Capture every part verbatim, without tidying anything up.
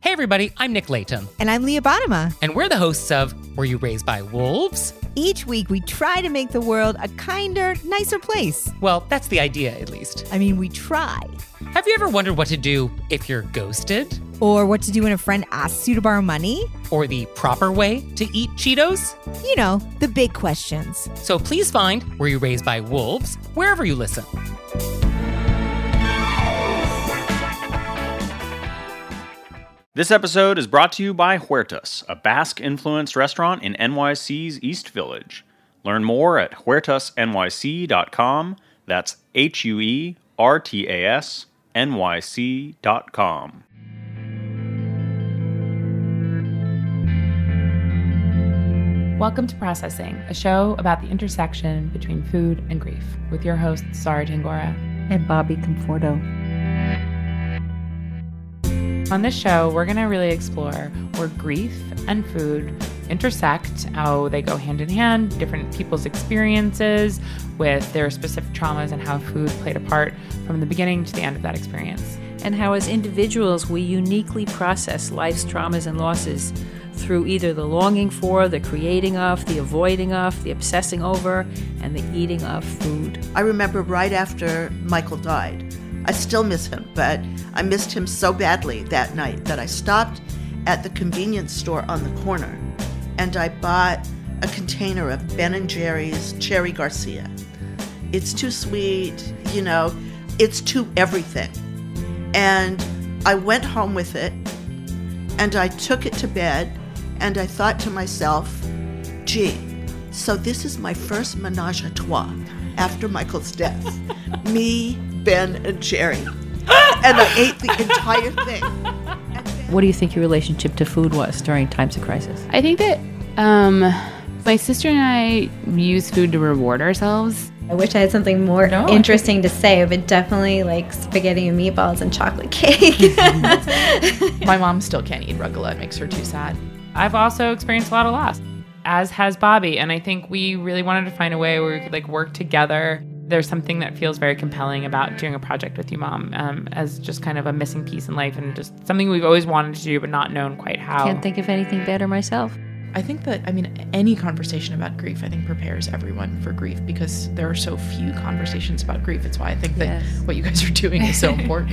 Hey everybody, I'm Nick Layton. And I'm Leah Bottima. And we're the hosts of Were You Raised by Wolves? Each week we try to make the world a kinder, nicer place. Well, that's the idea, at least. I mean, we try. Have you ever wondered what to do if you're ghosted? Or what to do when a friend asks you to borrow money? Or the proper way to eat Cheetos? You know, the big questions. So please find Were You Raised by Wolves wherever you listen. This episode is brought to you by Huertas, a Basque-influenced restaurant in N Y C's East Village. Learn more at huertas n y c dot com. That's H U E R T A S N Y C dot com. Welcome to Processing, a show about the intersection between food and grief, with your hosts, Sara Tangora and Bobby Conforto. On this show, we're going to really explore where grief and food intersect, how they go hand in hand, different people's experiences with their specific traumas, and how food played a part from the beginning to the end of that experience. And how as individuals we uniquely process life's traumas and losses through either the longing for, the creating of, the avoiding of, the obsessing over, and the eating of food. I remember right after Michael died, I still miss him, but I missed him so badly that night that I stopped at the convenience store on the corner and I bought a container of Ben and Jerry's Cherry Garcia. It's too sweet, you know, it's too everything. And I went home with it and I took it to bed and I thought to myself, gee, so this is my first menage a trois after Michael's death. Me, Ben, and Jerry. And I ate the entire thing. What do you think your relationship to food was during times of crisis? I think that um, my sister and I use food to reward ourselves. I wish I had something more no, interesting to say, but definitely like spaghetti and meatballs and chocolate cake. My mom still can't eat rugelach. It makes her too sad. I've also experienced a lot of loss, as has Bobby. And I think we really wanted to find a way where we could like work together. There's something that feels very compelling about doing a project with you, Mom, um, as just kind of a missing piece in life and just something we've always wanted to do but not known quite how. Can't think of anything better myself. I think that, I mean, any conversation about grief, I think, prepares everyone for grief because there are so few conversations about grief. It's why I think that yes. what you guys are doing is so important.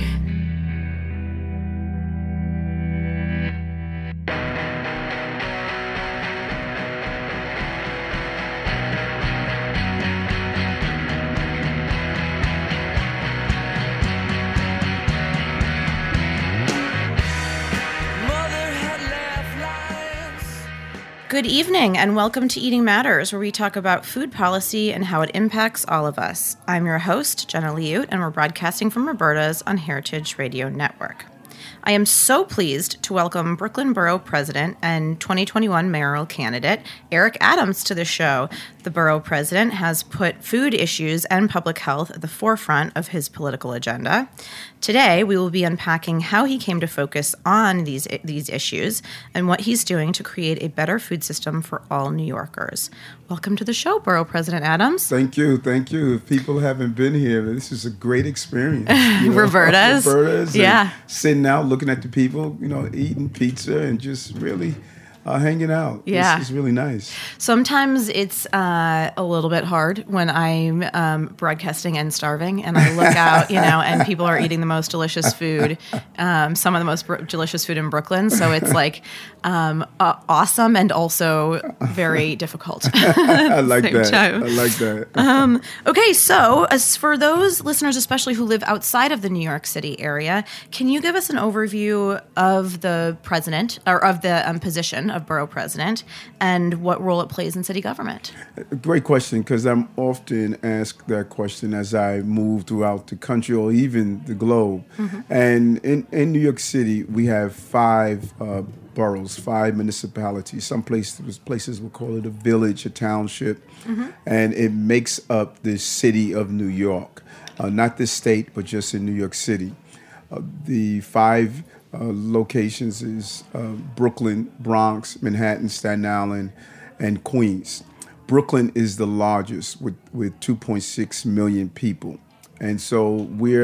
Good evening and welcome to Eating Matters, where we talk about food policy and how it impacts all of us. I'm your host, Jenna Liut, and we're broadcasting from Roberta's on Heritage Radio Network. I am so pleased to welcome Brooklyn Borough President and twenty twenty-one mayoral candidate Eric Adams to the show. The borough president has put food issues and public health at the forefront of his political agenda. Today, we will be unpacking how he came to focus on these these issues and what he's doing to create a better food system for all New Yorkers. Welcome to the show, Borough President Adams. Thank you, thank you. If people haven't been here, this is a great experience. You know, Roberta's. Roberta's, yeah. Sitting out, looking at the people, you know, eating pizza and just really uh, hanging out. Yeah. It's, it's really nice. Sometimes it's uh, a little bit hard when I'm um, broadcasting and starving and I look out, you know, and people are eating the most delicious food, um, some of the most br- delicious food in Brooklyn. So it's like um, uh, awesome and also very difficult. I like that. Time. I like that. um, okay, so as for those listeners, especially who live outside of the New York City area, can you give us an overview of the president or of the um, position of borough president and what role it plays in city government? Great question, because I'm often asked that question as I move throughout the country or even the globe. Mm-hmm. And in, in New York City, we have five uh, boroughs, five municipalities. Some places, places will call it a village, a township, mm-hmm. and it makes up the city of New York. Uh, not the state, but just in New York City. Uh, the five uh, locations is uh, Brooklyn, Bronx, Manhattan, Staten Island, and Queens. Brooklyn is the largest with, with two point six million people. And so we're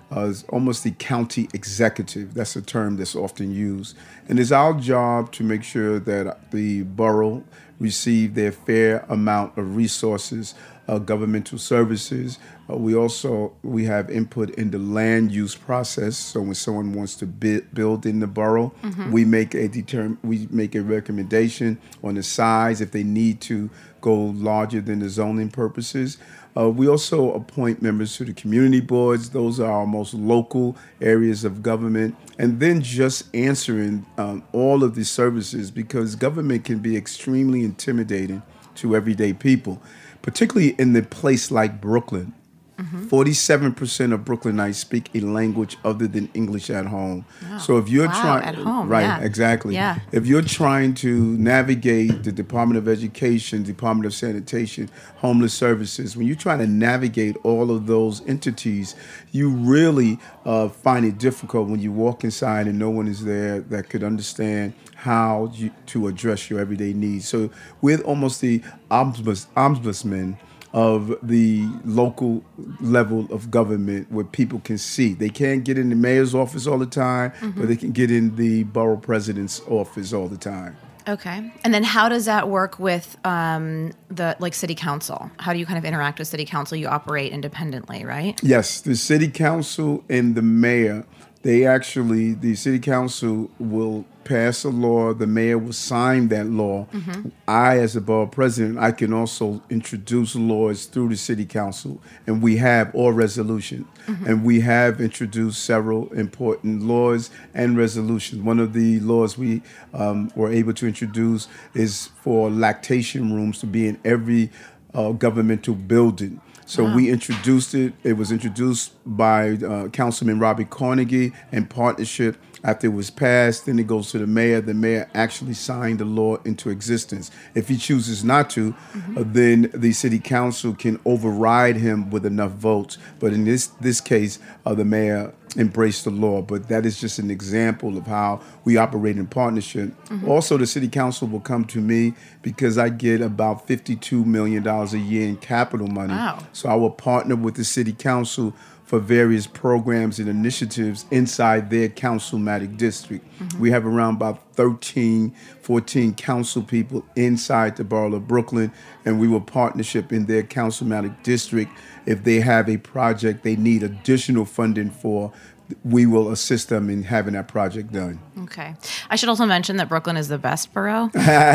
uh, is almost the county executive. That's a term that's often used. And it's our job to make sure that the borough receive their fair amount of resources, uh, governmental services. Uh, we also, we have input in the land use process. So when someone wants to bi- build in the borough, mm-hmm. we make a determ- we make a recommendation on the size if they need to go larger than the zoning purposes. Uh, we also appoint members to the community boards. Those are our most local areas of government. And then just answering um, all of these services, because government can be extremely intimidating to everyday people, particularly in the place like Brooklyn. Mm-hmm. forty-seven percent of Brooklynites speak a language other than English at home. Oh, so if you're wow, trying, at home, right, yeah. exactly. Yeah. If you're trying to navigate the Department of Education, Department of Sanitation, Homeless Services, when you're trying to navigate all of those entities, you really uh, find it difficult when you walk inside and no one is there that could understand how you, to address your everyday needs. So we're almost the ombuds, ombudsman of the local level of government where people can see. They can't get in the mayor's office all the time, mm-hmm. but they can get in the borough president's office all the time. Okay. And then how does that work with um, the like city council? How do you kind of interact with city council? You operate independently, right? Yes. The city council and the mayor, they actually, the city council will pass a law. The mayor will sign that law. Mm-hmm. I, as a borough president, I can also introduce laws through the city council, and we have all resolutions. Mm-hmm. And we have introduced several important laws and resolutions. One of the laws we um, were able to introduce is for lactation rooms to be in every uh, governmental building. So wow. we introduced it. It was introduced by uh, Councilman Robbie Carnegie in partnership. After it was passed, then it goes to the mayor. The mayor actually signed the law into existence. If he chooses not to, mm-hmm. uh, then the city council can override him with enough votes. But in this this case, uh, the mayor embraced the law. But that is just an example of how we operate in partnership. Mm-hmm. Also, the city council will come to me because I get about fifty-two million dollars a year in capital money. Wow. So I will partner with the city council for various programs and initiatives inside their councilmatic district. Mm-hmm. We have around about thirteen, fourteen council people inside the borough of Brooklyn, and we will partnership in their councilmatic district. If they have a project they need additional funding for, we will assist them in having that project done. Okay. I should also mention that Brooklyn is the best borough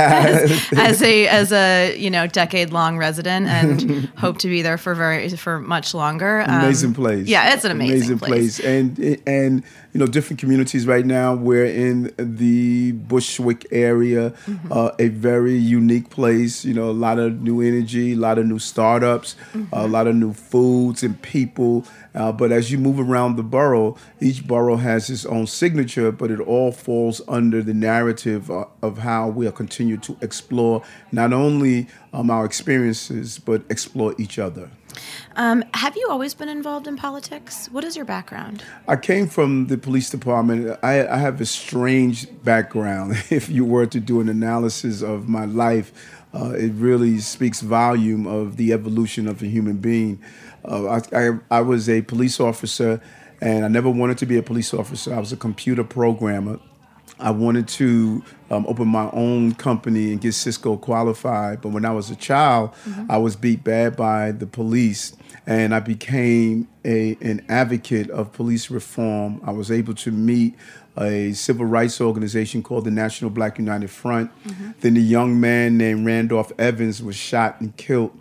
as, as a as a you know decade long resident, and hope to be there for very for much longer. Um, amazing place. Yeah, it's an amazing, amazing place. place. And and you know different communities right now. We're in the Bushwick area, mm-hmm. uh, a very unique place. You know, a lot of new energy, a lot of new startups, mm-hmm. a lot of new foods and people. Uh, but as you move around the borough, each borough has its own signature, but it all falls under the narrative uh, of how we'll continue to explore not only um, our experiences, but explore each other. Um, have you always been involved in politics? What is your background? I came from the police department. I, I have a strange background. If you were to do an analysis of my life, uh, it really speaks volume of the evolution of a human being. Uh, I, I, I was a police officer, and I never wanted to be a police officer. I was a computer programmer. I wanted to um, open my own company and get Cisco qualified. But when I was a child, mm-hmm. I was beat bad by the police, and I became a an advocate of police reform. I was able to meet a civil rights organization called the National Black United Front. Mm-hmm. Then a young man named Randolph Evans was shot and killed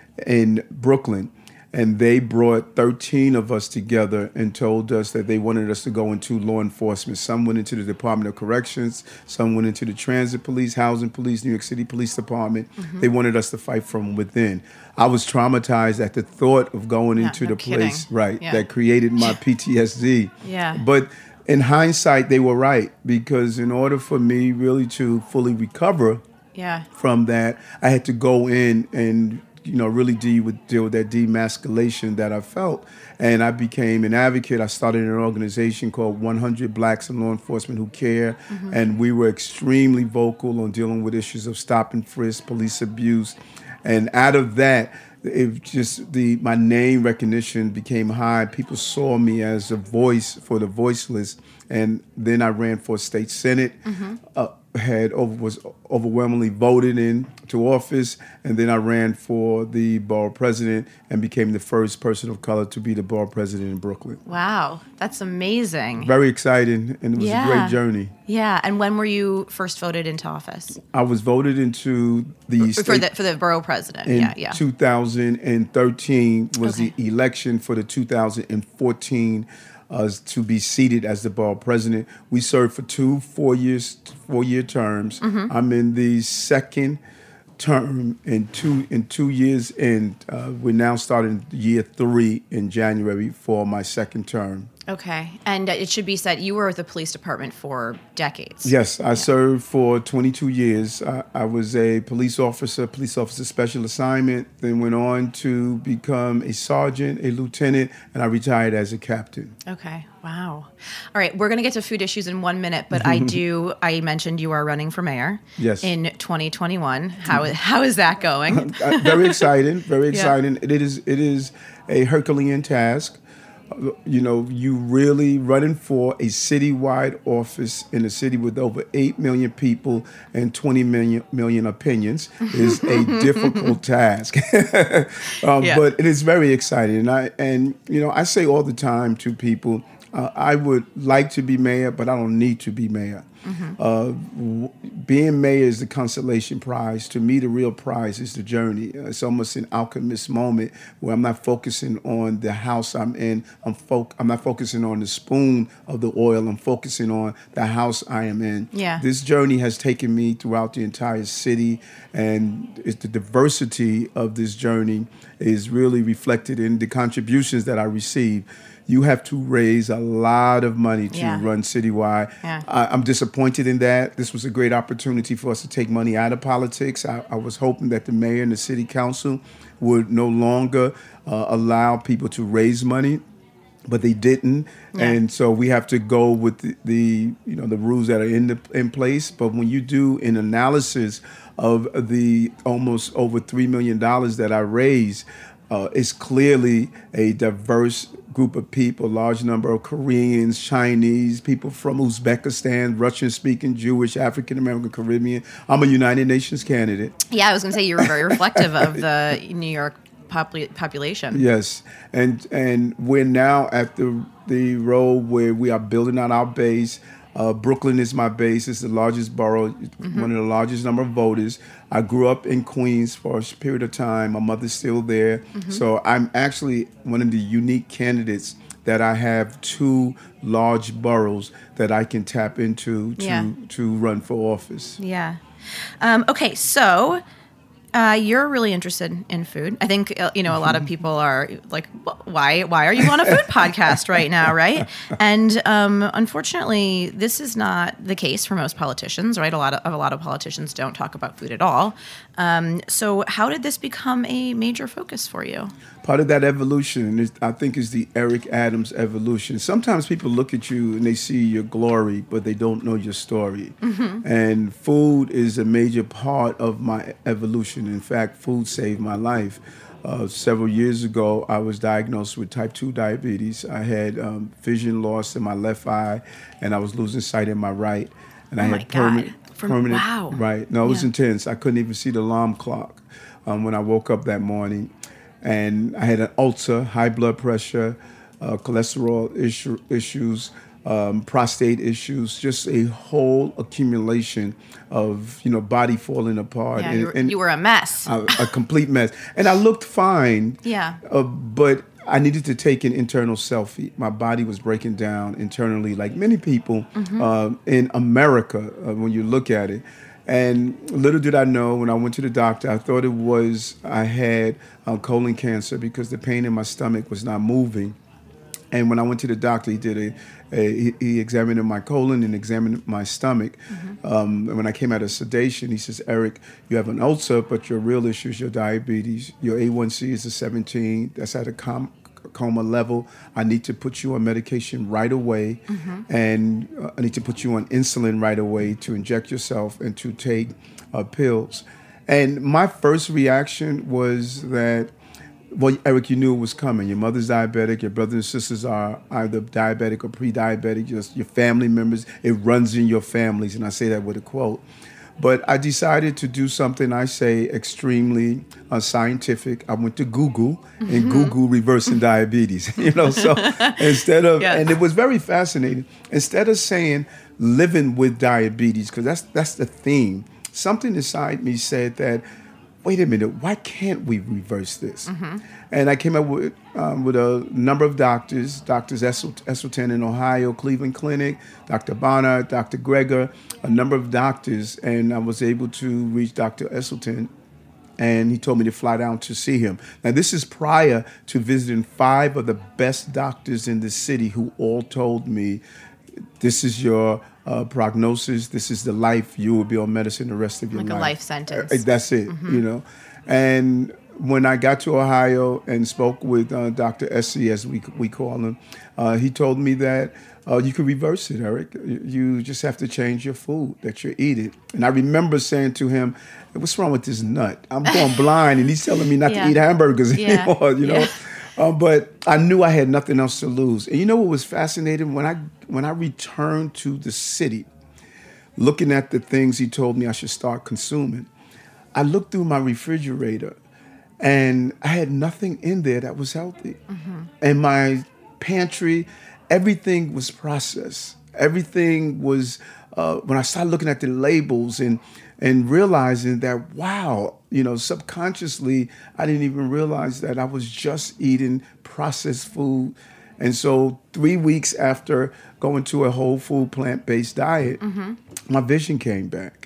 in Brooklyn. And they brought thirteen of us together and told us that they wanted us to go into law enforcement. Some went into the Department of Corrections, some went into the Transit Police, Housing Police, New York City Police Department. Mm-hmm. They wanted us to fight from within. I was traumatized at the thought of going yeah, into no the kidding. place, right, yeah. that created my P T S D. Yeah. But in hindsight, they were right, because in order for me really to fully recover yeah. from that, I had to go in and you know, really deal with, deal with that demasculation that I felt. And I became an advocate. I started an organization called one hundred Blacks in Law Enforcement Who Care. Mm-hmm. And we were extremely vocal on dealing with issues of stop and frisk, police abuse. And out of that, it just the my name recognition became high. People saw me as a voice for the voiceless, and then I ran for state senate. Mm-hmm. Uh, had over, was overwhelmingly voted in to office, and then I ran for the borough president and became the first person of color to be the borough president in Brooklyn. Wow, that's amazing. Very exciting, and it was yeah. a great journey. Yeah, and when were you first voted into office? I was voted into the for, for the for the borough president. In yeah, yeah. two thousand thirteen was okay. the election for the two thousand fourteen. Uh, to be seated as the borough president. We served for two four years, four year terms. Mm-hmm. I'm in the second term in two in two years, and uh, we're now starting year three in January for my second term. Okay, and it should be said you were with the police department for decades. Yes, I yeah. served for twenty-two years. I, I was a police officer, police officer special assignment, then went on to become a sergeant, a lieutenant, and I retired as a captain. Okay, wow. All right, we're going to get to food issues in one minute, but I do, I mentioned you are running for mayor yes. in twenty twenty-one. How, how is that going? Very exciting, very exciting. Yeah. It is, it is a Herculean task. You know, you really running for a citywide office in a city with over eight million people and twenty million, million opinions is a difficult task. um, yeah. But it is very exciting. And, I, and, you know, I say all the time to people, uh, I would like to be mayor, but I don't need to be mayor. Mm-hmm. Uh, w- being mayor is the consolation prize. To me, the real prize is the journey. It's almost an alchemist moment where I'm not focusing on the house I'm in. I'm fo- I'm not focusing on the spoon of the oil. I'm focusing on the house I am in. Yeah. This journey has taken me throughout the entire city, and it's the diversity of this journey is really reflected in the contributions that I receive. You have to raise a lot of money to yeah. run citywide. Yeah. I, I'm disappointed in that. This was a great opportunity for us to take money out of politics. I, I was hoping that the mayor and the city council would no longer uh, allow people to raise money, but they didn't. Yeah. And so we have to go with the, the you know the rules that are in the, in place. But when you do an analysis of the almost over three million dollars that I raised, uh, it's clearly a diverse group of people, large number of Koreans, Chinese, people from Uzbekistan, Russian-speaking, Jewish, African-American, Caribbean. I'm a United Nations candidate. Yeah, I was going to say you were very reflective of the New York popul- population. Yes, and and we're now at the the road where we are building out our base. Uh, Brooklyn is my base. It's the largest borough, mm-hmm. one of the largest number of voters. I grew up in Queens for a period of time. My mother's still there. Mm-hmm. So I'm actually one of the unique candidates that I have two large boroughs that I can tap into to, yeah. to run for office. Yeah. Um, okay, so... Uh, you're really interested in food. I think, uh, you know, a lot of people are like, why why are you on a food podcast right now, right? And um, unfortunately, this is not the case for most politicians, right? A lot of a lot of politicians don't talk about food at all. Um, so how did this become a major focus for you? Part of that evolution, is, I think, is the Eric Adams evolution. Sometimes people look at you and they see your glory, but they don't know your story. Mm-hmm. And food is a major part of my evolution. In fact, food saved my life. Uh, several years ago, I was diagnosed with type two diabetes. I had um, vision loss in my left eye, and I was losing sight in my right. And oh I my had permanent, God. From, permanent, wow. Right. No, it was yeah. intense. I couldn't even see the alarm clock um, when I woke up that morning. And I had an ulcer, high blood pressure, uh, cholesterol issue, issues, um, prostate issues, just a whole accumulation of, you know, body falling apart. Yeah, and, you, were, and you were a mess. A, a complete mess. And I looked fine. Yeah. Uh, but I needed to take an internal selfie. My body was breaking down internally, like many people mm-hmm. uh, in America, uh, when you look at it. And little did I know, when I went to the doctor, I thought it was I had uh, colon cancer because the pain in my stomach was not moving. And when I went to the doctor, he did a, a he, he examined my colon and examined my stomach. Mm-hmm. Um, and when I came out of sedation, he says, Eric, you have an ulcer, but your real issue is your diabetes. Your A one C is a seventeen. That's at a com- coma level. I need to put you on medication right away. Mm-hmm. And uh, I need to put you on insulin right away to inject yourself and to take uh, pills. And my first reaction was that well, Eric, you knew it was coming. Your mother's diabetic. Your brothers and sisters are either diabetic or pre-diabetic. Just your family members. It runs in your families. And I say that with a quote. But I decided to do something I say extremely uh, scientific. I went to Google and mm-hmm. Google reversing diabetes. You know, so instead of, yes. and it was very fascinating. Instead of saying living with diabetes, because that's that's the theme, something inside me said that, wait a minute, why can't we reverse this? Mm-hmm. And I came up with um, with a number of doctors, Doctors Esselstyn in Ohio, Cleveland Clinic, Doctor Bonner, Doctor Greger, a number of doctors, and I was able to reach Doctor Esselstyn, and he told me to fly down to see him. Now, this is prior to visiting five of the best doctors in the city who all told me, this is your uh, prognosis, this is the life, you will be on medicine the rest of your like life. Like a life sentence. Uh, that's it, mm-hmm. you know. And when I got to Ohio and spoke with uh, Doctor Essie, as we we call him, uh, he told me that uh, you can reverse it, Eric. You just have to change your food that you're eating. And I remember saying to him, what's wrong with this nut? I'm going blind, and he's telling me not yeah. to eat hamburgers yeah. anymore, you know. Yeah. Uh, but I knew I had nothing else to lose. And you know what was fascinating? When I when I returned to the city, looking at the things he told me I should start consuming, I looked through my refrigerator, and I had nothing in there that was healthy. Mm-hmm. And my pantry, everything was processed. Everything was, uh, when I started looking at the labels and and realizing that, wow, you know, subconsciously, I didn't even realize that I was just eating processed food. And so three weeks after going to a whole food plant-based diet, mm-hmm. my vision came back.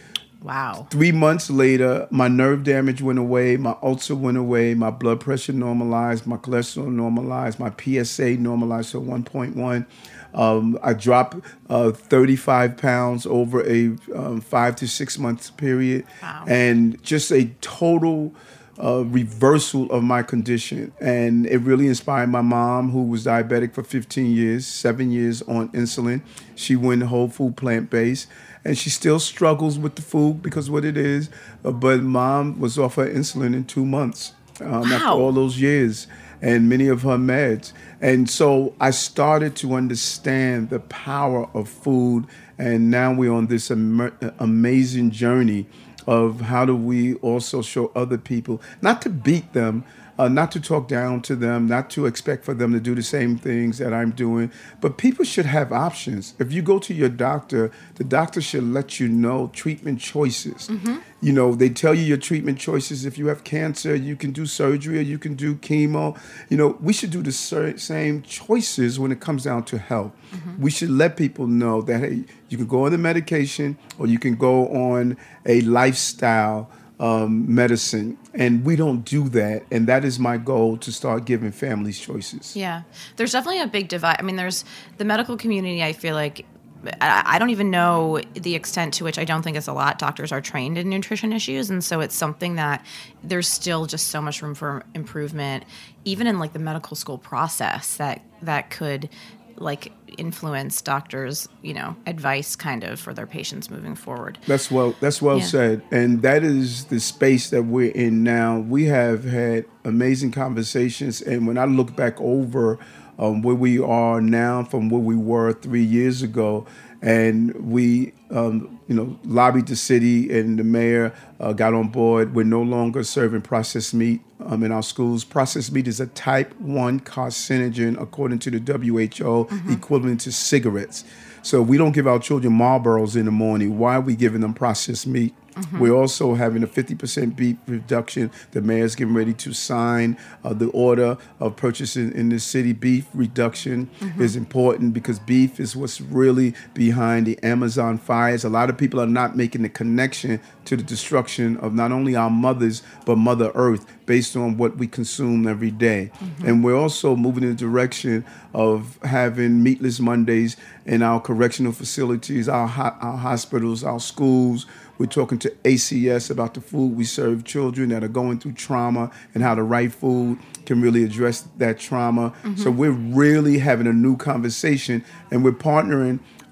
Wow. Three months later, my nerve damage went away, my ulcer went away, my blood pressure normalized, my cholesterol normalized, my P S A normalized to one point one. Um, I dropped uh, thirty-five pounds over a um, five to six months period. Wow. And just a total uh, reversal of my condition. And it really inspired my mom, who was diabetic for fifteen years, seven years on insulin. She went whole food plant-based. And she still struggles with the food because what it is. Uh, but mom was off her insulin in two months um, wow. after all those years and many of her meds. And so I started to understand the power of food. And now we're on this am- amazing journey of how do we also show other people, not to beat them, Uh, not to talk down to them, not to expect for them to do the same things that I'm doing, but people should have options. If you go to your doctor, the doctor should let you know treatment choices. Mm-hmm. You know, they tell you your treatment choices. If you have cancer, you can do surgery or you can do chemo. You know, we should do the ser- same choices when it comes down to health. Mm-hmm. We should let people know that, hey, you can go on the medication or you can go on a lifestyle Um, medicine, and we don't do that, and that is my goal, to start giving families choices. Yeah, there's definitely a big divide. I mean, there's the medical community, I feel like, I, I don't even know the extent to which, I don't think it's a lot, doctors are trained in nutrition issues, and so it's something that there's still just so much room for improvement, even in like the medical school process, that that could like influence doctors, you know, advice kind of for their patients moving forward. That's well, that's well yeah. said. And that is the space that we're in now. We have had amazing conversations. And when I look back over um, where we are now from where we were three years ago, and we, um, you know, lobbied the city and the mayor uh, got on board. We're no longer serving processed meat um, in our schools. Processed meat is a type one carcinogen, according to the W H O, mm-hmm. equivalent to cigarettes. So we don't give our children Marlboros in the morning. Why are we giving them processed meat? Mm-hmm. We're also having a fifty percent beef reduction. The mayor's getting ready to sign uh, the order of purchasing in the city. Beef reduction mm-hmm. is important because beef is what's really behind the Amazon fires. A lot of people are not making the connection to the destruction of not only our mothers, but Mother Earth based on what we consume every day. Mm-hmm. And we're also moving in the direction of having meatless Mondays in our correctional facilities, our, ho- our hospitals, our schools. We're talking to A C S about the food we serve children that are going through trauma and how the right food can really address that trauma. Mm-hmm. So we're really having a new conversation, and we're partnering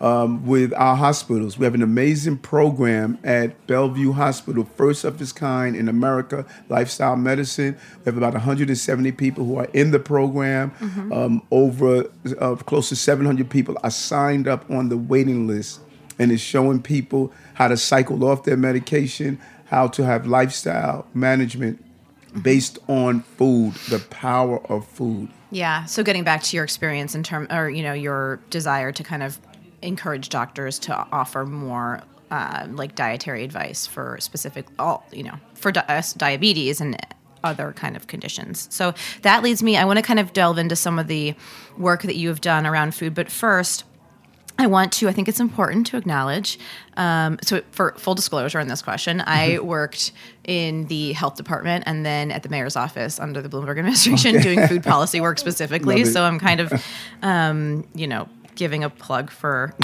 Um, with our hospitals. We have an amazing program at Bellevue Hospital, first of its kind in America, lifestyle medicine. We have about one hundred seventy people who are in the program. Mm-hmm. Um, over uh, close to seven hundred people are signed up on the waiting list, and it's showing people how to cycle off their medication, how to have lifestyle management based on food, the power of food. Yeah. So getting back to your experience in term, or you know, your desire to kind of encourage doctors to offer more uh, like dietary advice for specific, all you know, for di- uh, diabetes and other kind of conditions. So that leads me, I want to kind of delve into some of the work that you have done around food. But first, I want to, I think it's important to acknowledge, um, so for full disclosure in this question, I worked in the health department and then at the mayor's office under the Bloomberg administration okay. doing food policy work specifically. So I'm kind of, um, you know, giving a plug for,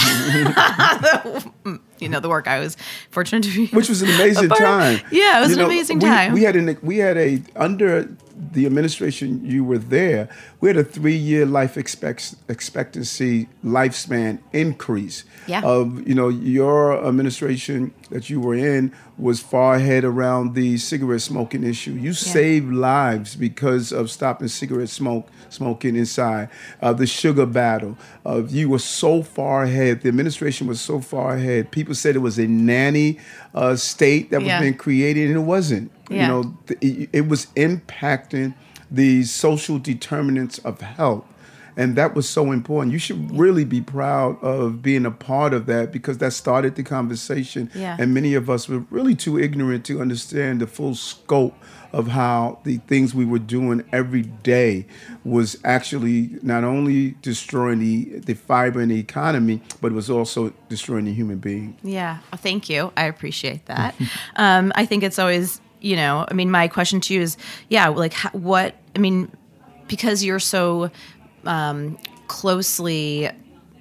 you know, the work I was fortunate to be. Which was an amazing time. Yeah, it was you an know, amazing we, time. We had an, we had a, under the administration you were there, we had a three-year life expect, expectancy lifespan increase. Yeah. Of, you know, your administration that you were in was far ahead around the cigarette smoking issue. You yeah. saved lives because of stopping cigarette smoke smoking inside. Uh, the sugar battle. Uh, you were so far ahead. The administration was so far ahead. People said it was a nanny uh, state that was yeah. being created, and it wasn't. Yeah. You know, th- it was impacting the social determinants of health. And that was so important. You should really be proud of being a part of that because that started the conversation. Yeah. And many of us were really too ignorant to understand the full scope of how the things we were doing every day was actually not only destroying the, the fiber and the economy, but it was also destroying the human being. Yeah. Well, thank you. I appreciate that. um, I think it's always, you know, I mean, my question to you is, yeah, like how, what, I mean, because you're so um, closely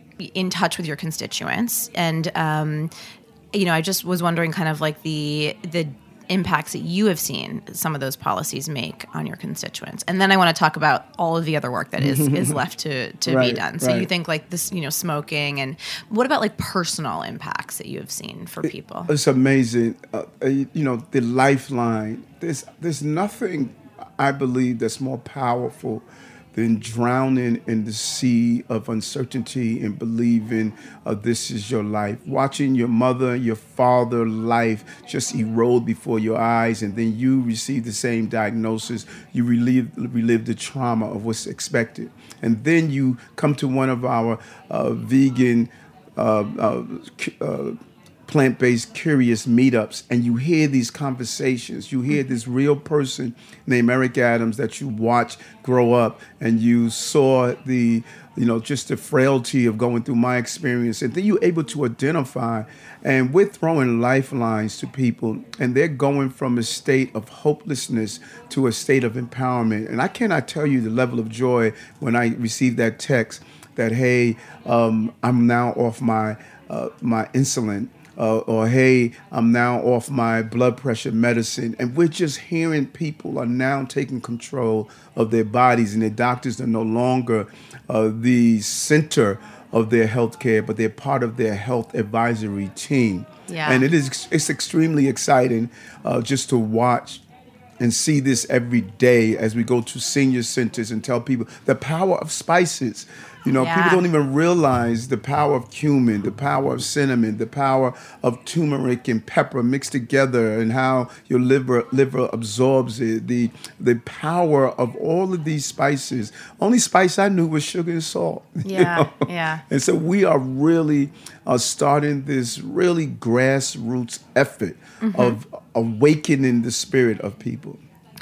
in touch with your constituents. And, um, you know, I just was wondering kind of like the, the impacts that you have seen some of those policies make on your constituents. And then I want to talk about all of the other work that is, is left to, to right, be done. So right. you think like this, you know, smoking and what about like personal impacts that you have seen for people? It, it's amazing. Uh, you know, the lifeline, there's, there's nothing I believe that's more powerful than drowning in the sea of uncertainty and believing uh, this is your life. Watching your mother, your father life just erode before your eyes, and then you receive the same diagnosis. You relive, relive the trauma of what's expected. And then you come to one of our uh, vegan uh, uh, uh, plant-based curious meetups, and you hear these conversations. You hear this real person named Eric Adams that you watch grow up, and you saw the, you know, just the frailty of going through my experience, and then you're able to identify, and we're throwing lifelines to people, and they're going from a state of hopelessness to a state of empowerment. And I cannot tell you the level of joy when I received that text that, hey, um, I'm now off my uh, my insulin. Uh, or, hey, I'm now off my blood pressure medicine. And we're just hearing people are now taking control of their bodies, and their doctors are no longer uh, the center of their health care, but they're part of their health advisory team. Yeah. And it is it's extremely exciting uh, just to watch and see this every day as we go to senior centers and tell people the power of spices. You know, yeah. people don't even realize the power of cumin, the power of cinnamon, the power of turmeric and pepper mixed together, and how your liver liver absorbs it. The the power of all of these spices. Only spice I knew was sugar and salt. Yeah, you know? yeah. And so we are really uh, starting this really grassroots effort mm-hmm. of awakening the spirit of people.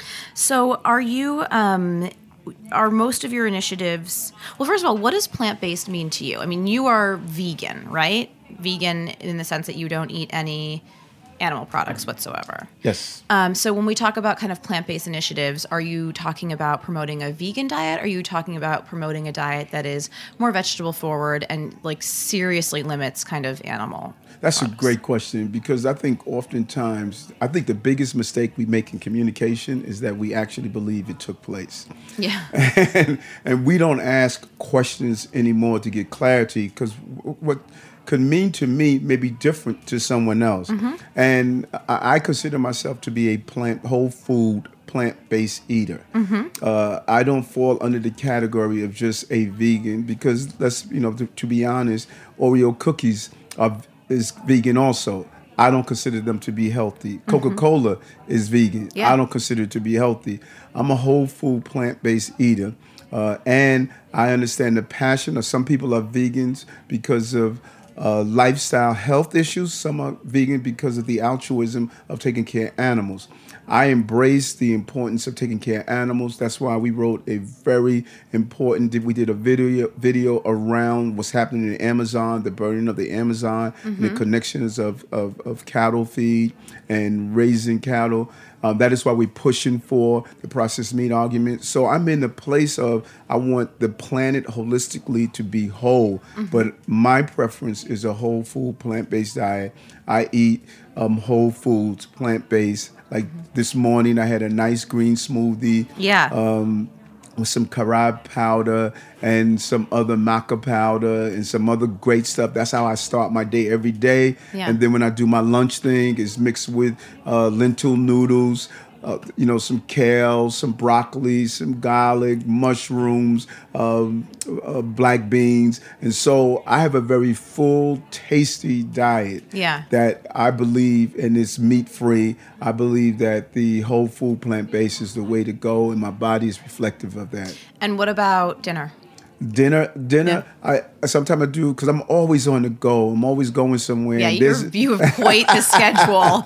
So are you... Um, Are most of your initiatives... Well, first of all, what does plant-based mean to you? I mean, you are vegan, right? Vegan in the sense that you don't eat any animal products whatsoever. Yes. Um, so when we talk about kind of plant-based initiatives, are you talking about promoting a vegan diet? Or are you talking about promoting a diet that is more vegetable forward and like seriously limits kind of animal That's products? a great question, because I think oftentimes, I think the biggest mistake we make in communication is that we actually believe it took place. Yeah. And, and we don't ask questions anymore to get clarity, because what could mean to me may be different to someone else. Mm-hmm. And I, I consider myself to be a plant, whole food, plant-based eater. Mm-hmm. Uh, I don't fall under the category of just a vegan because, let's you know, to, to be honest, Oreo cookies are is vegan also. I don't consider them to be healthy. Coca-Cola mm-hmm. is vegan. Yeah. I don't consider it to be healthy. I'm a whole food plant-based eater. Uh, and I understand the passion of some people are vegans because of uh, lifestyle health issues. Some are vegan because of the altruism of taking care of animals. I embrace the importance of taking care of animals. That's why we wrote a very important, we did a video video around what's happening in the Amazon, the burning of the Amazon, Mm-hmm. and the connections of, of, of cattle feed and raising cattle. Um, that is why we're pushing for the processed meat argument. So I'm in the place of I want the planet holistically to be whole, Mm-hmm. but my preference is a whole food plant-based diet. I eat um, whole foods, plant-based. Like this morning, I had a nice green smoothie. Yeah. Um, with some carab powder and some other maca powder and some other great stuff. That's how I start my day every day. Yeah. And then when I do my lunch thing, it's mixed with uh, lentil noodles, uh, you know, some kale, some broccoli, some garlic, mushrooms, um, uh, black beans. And so I have a very full, tasty diet Yeah. that I believe, and it's meat-free. I believe that the whole food plant-based is the way to go, and my body is reflective of that. And what about dinner? Dinner, dinner. I sometimes I do because I'm always on the go. I'm always going somewhere. Yeah, and you're, there's- you have quite the schedule,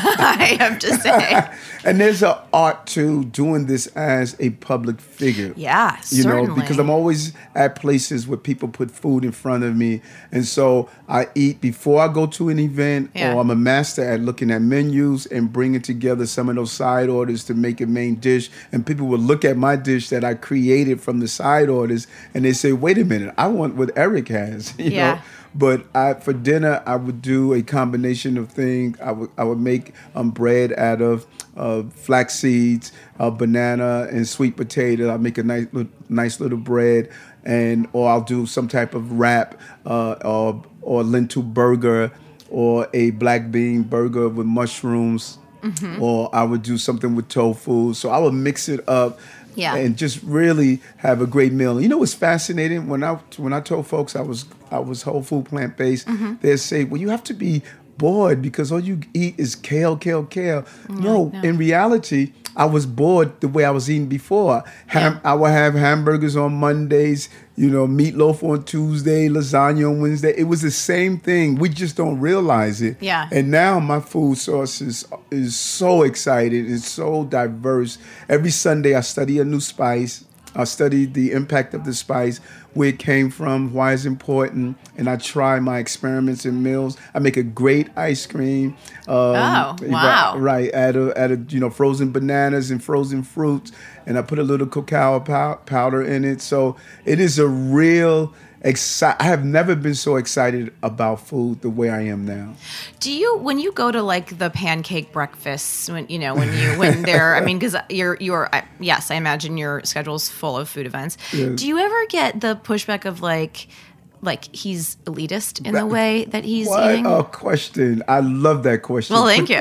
I have to say. And there's an art to doing this as a public figure. Yeah, you certainly. know, because I'm always at places where people put food in front of me, and so I eat before I go to an event, Yeah. or I'm a master at looking at menus and bringing together some of those side orders to make a main dish. And people will look at my dish that I created from the side orders, and they say, "Wait a minute, I want what Eric has." You Yeah. know. But I, for dinner, I would do a combination of things. I would I would make um, bread out of uh, flax seeds, uh, banana, and sweet potato. I make a nice little, nice little bread, and or I'll do some type of wrap, uh, or or lentil burger, or a black bean burger with mushrooms, Mhm. or I would do something with tofu. So I would mix it up. Yeah. And just really have a great meal. You know what's fascinating? When I when I told folks I was I was whole food plant based, Mhm. they'd say, "Well, you have to be bored because all you eat is kale, kale, kale." No, no. in reality, I was bored the way I was eating before. Ham, I would have hamburgers on Mondays, you know, meatloaf on Tuesday, lasagna on Wednesday. It was the same thing. We just don't realize it. Yeah. And now my food source is, is so excited. It's so diverse. Every Sunday I study a new spice. I study the impact of the spice, where it came from, why it's important, and I try my experiments in meals. I make a great ice cream. Um, Oh, wow. Right, add a, add a, you know, frozen bananas and frozen fruits, and I put a little cacao pow- powder in it. So it is a real exci- I have never been so excited about food the way I am now. Do you, when you go to like the pancake breakfasts, when you know when you when they're, I mean, because you're you're I- yes, I imagine your schedule's full of food events. Yes. Do you ever get the pushback of like, like he's elitist in the That- way that he's What eating? a question. I love that question. Well, thank you.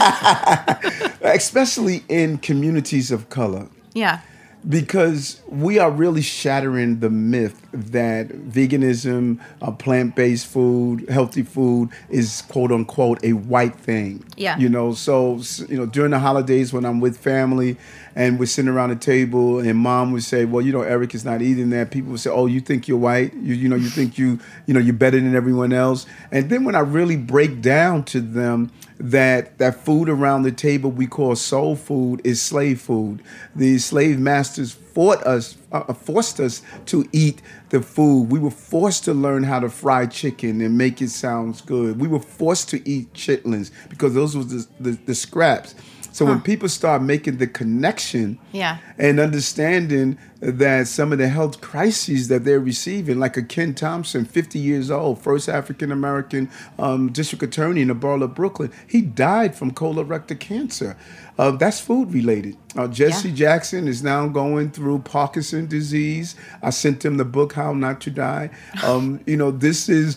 Especially in communities of color. Yeah. Because we are really shattering the myth that veganism, uh, plant-based food, healthy food is quote unquote a white thing. Yeah. You know, so, s- you know, during the holidays when I'm with family and we're sitting around the table and mom would say, well, you know, Eric is not eating that. People would say, oh, you think you're white? You, you know, you think you, you know, you're better than everyone else. And then when I really break down to them that that food around the table we call soul food is slave food. The slave masters fought us, uh, forced us to eat the food. We were forced to learn how to fry chicken and make it sound good. We were forced to eat chitlins because those were the, the, the scraps. So when people start making the connection Yeah. and understanding that some of the health crises that they're receiving, like a Ken Thompson, fifty years old, first African-American um, district attorney in the borough of Brooklyn, he died from colorectal cancer. Uh, that's food related. Uh, Jesse Yeah. Jackson is now going through Parkinson's disease. I sent him the book, How Not to Die. Um, you know, this is...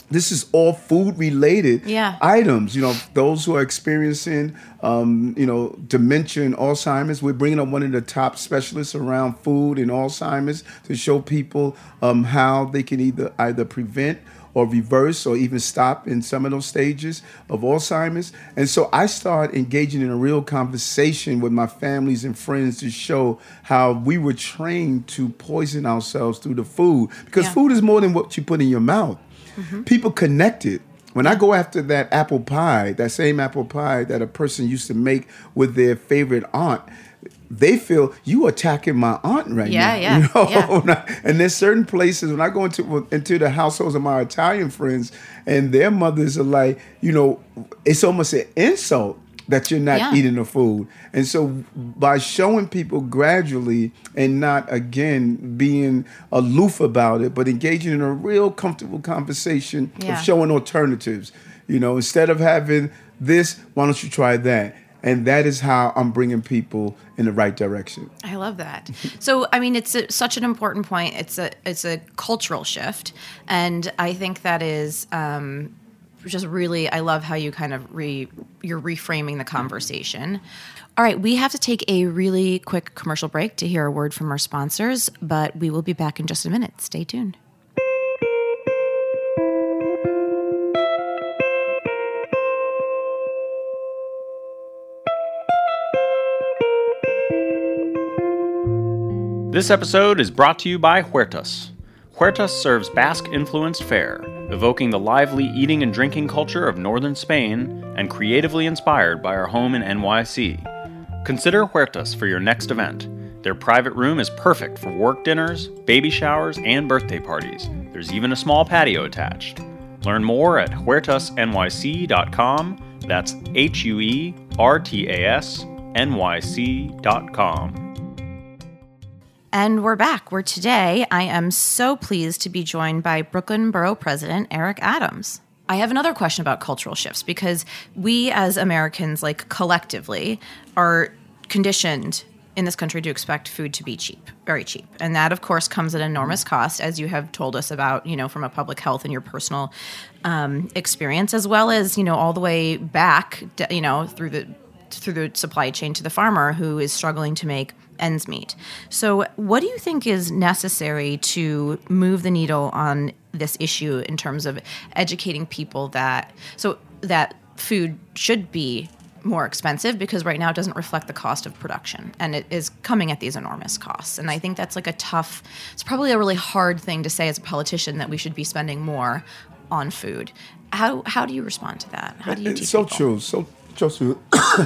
this is all food related yeah. items. You know, those who are experiencing, um, you know, dementia and Alzheimer's, we're bringing up one of the top specialists around food and Alzheimer's to show people um, how they can either either prevent or reverse or even stop in some of those stages of Alzheimer's. And so I started engaging in a real conversation with my families and friends to show how we were trained to poison ourselves through the food. Because yeah. food is more than what you put in your mouth. Mm-hmm. People connected. When I go after that apple pie, that same apple pie that a person used to make with their favorite aunt, they feel you attacking my aunt right yeah, now. Yeah, you know? yeah. And there's certain places when I go into into the households of my Italian friends, and their mothers are like, you know, it's almost an insult that you're not yeah. eating the food. And so by showing people gradually and not, again, being aloof about it, but engaging in a real comfortable conversation yeah. of showing alternatives, you know, instead of having this, why don't you try that? And that is how I'm bringing people in the right direction. I love that. So, I mean, it's a, such an important point. It's a it's a cultural shift, and I think that is um, just really. I love how you kind of re you're reframing the conversation. All right, we have to take a really quick commercial break to hear a word from our sponsors, but we will be back in just a minute. Stay tuned. This episode is brought to you by Huertas. Huertas serves Basque-influenced fare, evoking the lively eating and drinking culture of northern Spain and creatively inspired by our home in N Y C. Consider Huertas for your next event. Their private room is perfect for work dinners, baby showers, and birthday parties. There's even a small patio attached. Learn more at huertas n y c dot com. That's H U E R T A S N Y C dot com. And we're back, where today I am so pleased to be joined by Brooklyn Borough President Eric Adams. I have another question about cultural shifts, because we as Americans, like collectively, are conditioned in this country to expect food to be cheap, very cheap. And that, of course, comes at an enormous cost, as you have told us about, you know, from a public health and your personal um, experience, as well as, you know, all the way back, you know, through the through the supply chain to the farmer who is struggling to make ends meet. So what do you think is necessary to move the needle on this issue in terms of educating people that so that food should be more expensive, because right now it doesn't reflect the cost of production, and it is coming at these enormous costs. And I think that's like a tough, it's probably a really hard thing to say as a politician, that we should be spending more on food. How how do you respond to that? How do you teach It's so people? true. So, so true.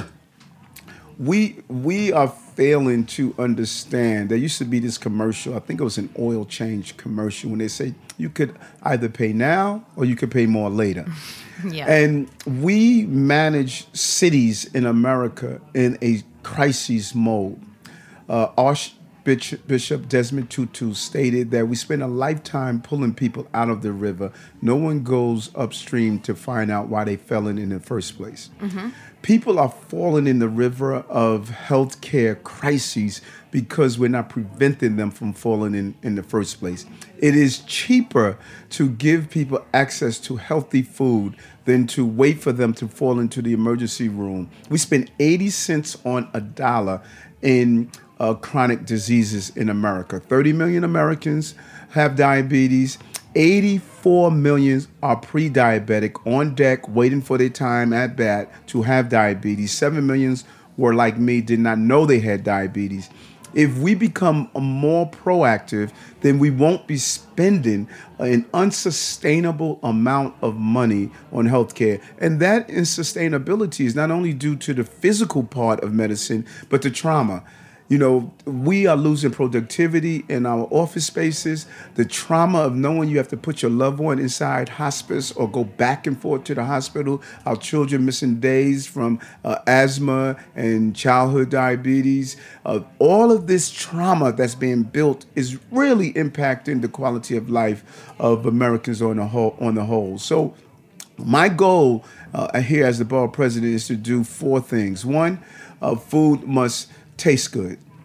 we we are failing to understand. There used to be this commercial, I think it was an oil change commercial, when they say you could either pay now or you could pay more later. Yeah. And we manage cities in America in a crisis mode. Uh, Archbishop Desmond Tutu stated that we spend a lifetime pulling people out of the river. No one goes upstream to find out why they fell in in the first place. Mm-hmm. People are falling in the river of healthcare crises because we're not preventing them from falling in in the first place. It is cheaper to give people access to healthy food than to wait for them to fall into the emergency room. We spend eighty cents on a dollar in uh, chronic diseases in America. thirty million Americans have diabetes. eighty-four million are pre-diabetic, on deck, waiting for their time at bat to have diabetes. seven million were like me, did not know they had diabetes. If we become more proactive, then we won't be spending an unsustainable amount of money on healthcare. And that insustainability is not only due to the physical part of medicine, but the trauma. You know, we are losing productivity in our office spaces. The trauma of knowing you have to put your loved one inside hospice or go back and forth to the hospital. Our children missing days from uh, asthma and childhood diabetes. Uh, all of this trauma that's being built is really impacting the quality of life of Americans on the whole. On the whole. So my goal uh, here as the borough president is to do four things. One, uh, food must taste good.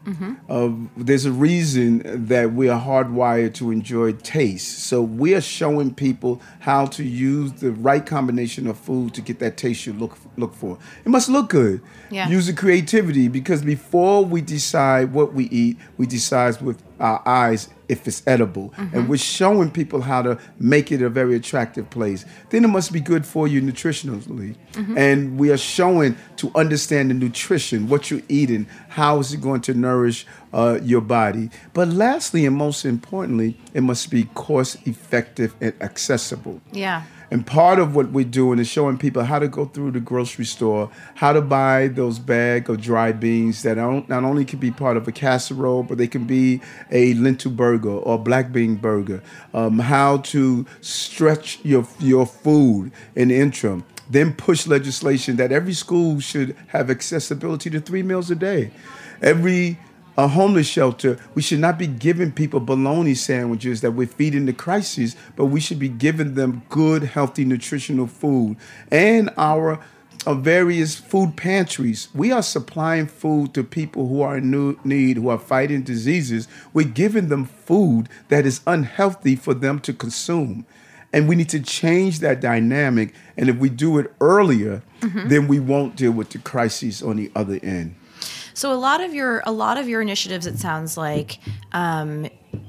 Mm-hmm. Uh, there's a reason that we are hardwired to enjoy taste. So we are showing people how to use the right combination of food to get that taste you look look for. It must look good. Yeah. Use the creativity, because before we decide what we eat, we decide with our eyes if it's edible. Mm-hmm. And we're showing people how to make it a very attractive place. Then it must be good for you nutritionally. Mm-hmm. And we are showing to understand the nutrition, what you're eating, how is it going to nourish uh, your body. But lastly, and most importantly, it must be cost effective and accessible. Yeah. And part of what we're doing is showing people how to go through the grocery store, how to buy those bag of dry beans that not only can be part of a casserole, but they can be a lentil burger or black bean burger. Um, how to stretch your your food in the interim. Then push legislation that every school should have accessibility to three meals a day. Every a homeless shelter, we should not be giving people bologna sandwiches that we're feeding the crises, but we should be giving them good, healthy, nutritional food. And our uh, various food pantries, we are supplying food to people who are in need, who are fighting diseases. We're giving them food that is unhealthy for them to consume. And we need to change that dynamic. And if we do it earlier, mm-hmm. then we won't deal with the crises on the other end. So a lot of your a lot of your initiatives, it sounds like, um,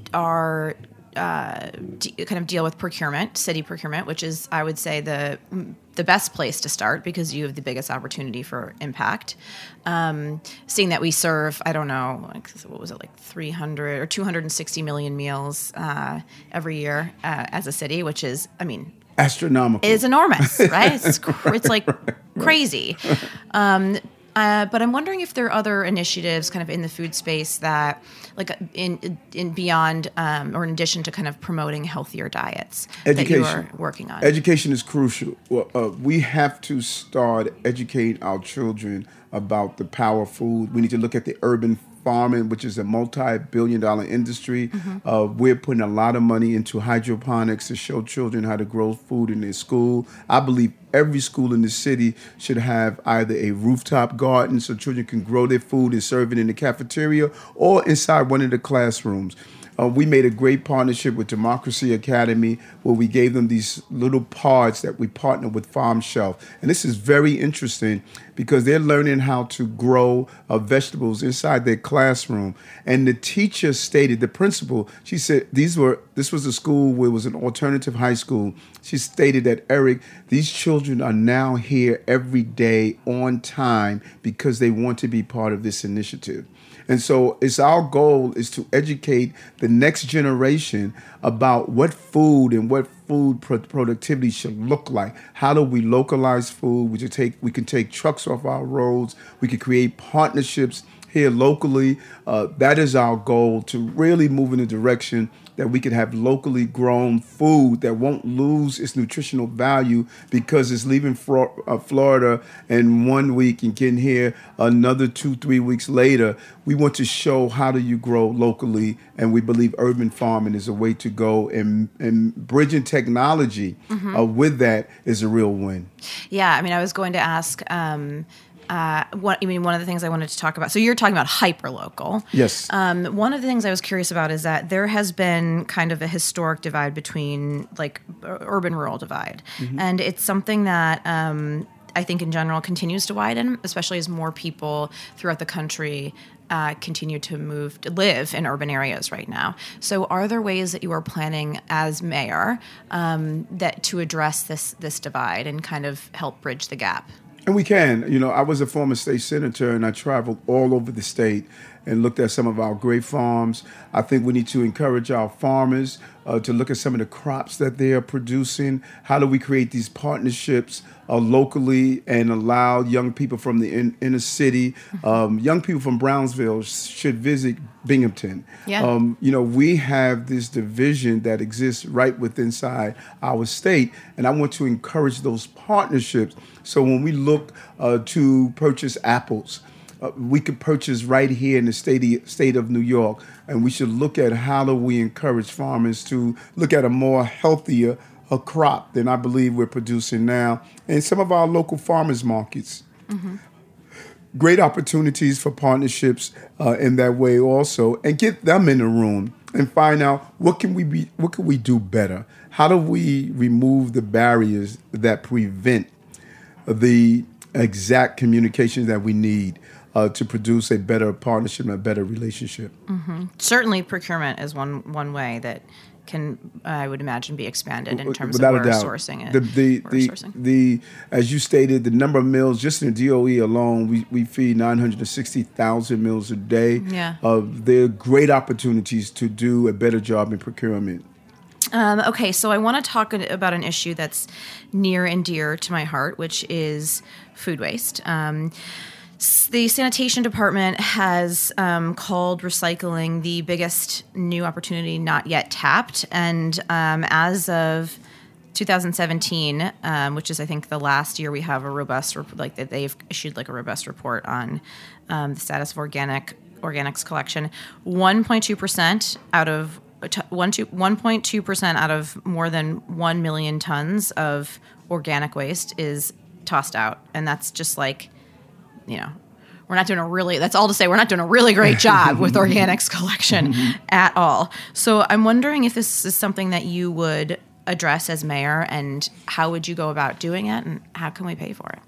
are uh, d- kind of deal with procurement, city procurement, which is, I would say, the the best place to start because you have the biggest opportunity for impact. Um, seeing that we serve, I don't know, like, what was it, like three hundred or two hundred sixty million meals uh, every year uh, as a city, which is, I mean, astronomical. Is enormous, right? It's cr- it's like crazy. Um, Uh, but I'm wondering if there are other initiatives kind of in the food space that, like in in beyond um, or in addition to kind of promoting healthier diets Education. that you are working on. Education is crucial. Well, uh, we have to start educating our children about the power of food. We need to look at the urban farming, which is a multi-billion dollar industry. Mm-hmm. Uh, we're putting a lot of money into hydroponics to show children how to grow food in their school. I believe every school in the city should have either a rooftop garden so children can grow their food and serve it in the cafeteria or inside one of the classrooms. Uh, we made a great partnership with Democracy Academy where we gave them these little pods that we partner with Farm Shelf. And this is very interesting because they're learning how to grow uh, vegetables inside their classroom. And the teacher stated, the principal, she said, these were this was a school where it was an alternative high school. She stated that, Eric, these children are now here every day on time because they want to be part of this initiative. And so it's our goal is to educate the next generation about what food and what food pro- productivity should look like. How do we localize food? We, should take, we can take trucks off our roads. We can create partnerships here locally. Uh, that is our goal, to really move in a direction that we can have locally grown food that won't lose its nutritional value because it's leaving Fro- uh, Florida in one week and getting here another two, three weeks later. We want to show how do you grow locally, and we believe urban farming is a way to go, and, and bridging technology mm-hmm. uh, with that is a real win. Yeah, I mean, I was going to ask... Um, Uh, what I mean, one of the things I wanted to talk about. So you're talking about hyperlocal. Yes. Um, one of the things I was curious about is that there has been kind of a historic divide between like urban-rural divide, mm-hmm. and it's something that um, I think in general continues to widen, especially as more people throughout the country uh, continue to move to live in urban areas right now. So, are there ways that you are planning as mayor um, that to address this this divide and kind of help bridge the gap? And we can. You know, I was a former state senator, and I traveled all over the state and looked at some of our great farms. I think we need to encourage our farmers uh, to look at some of the crops that they are producing. How do we create these partnerships uh, locally and allow young people from the in, inner city, um, young people from Brownsville should visit Binghamton. Yeah. Um, you know, we have this division that exists right within inside our state, and I want to encourage those partnerships. So when we look uh, to purchase apples, Uh, we could purchase right here in the state, state of New York, and we should look at how do we encourage farmers to look at a more healthier a crop than I believe we're producing now in some of our local farmers markets. Mm-hmm. great opportunities for partnerships uh, in that way also, and get them in the room and find out what can we be, what can we do better? How do we remove the barriers that prevent the exact communications that we need uh, to produce a better partnership and a better relationship? Mm-hmm. Certainly, procurement is one one way that can, I would imagine, be expanded in terms Without of a where doubt. sourcing it. The, the, where the, sourcing. the, as you stated, the number of meals just in the D O E alone, we, we feed nine hundred sixty thousand meals a day. Yeah. Uh, there are great opportunities to do a better job in procurement. Um, okay, so I want to talk about an issue that's near and dear to my heart, which is food waste. Um, The sanitation department has um, called recycling the biggest new opportunity not yet tapped. And um, as of two thousand seventeen, um, which is, I think, the last year we have a robust, rep- like that they've issued like a robust report on um, the status of organic organics collection, one point two percent out of one point two percent out of more than one million tons of organic waste is tossed out. And that's just like, you know, we're not doing a really, that's all to say, we're not doing a really great job with organics collection at all. So I'm wondering if this is something that you would address as mayor, and how would you go about doing it, and how can we pay for it?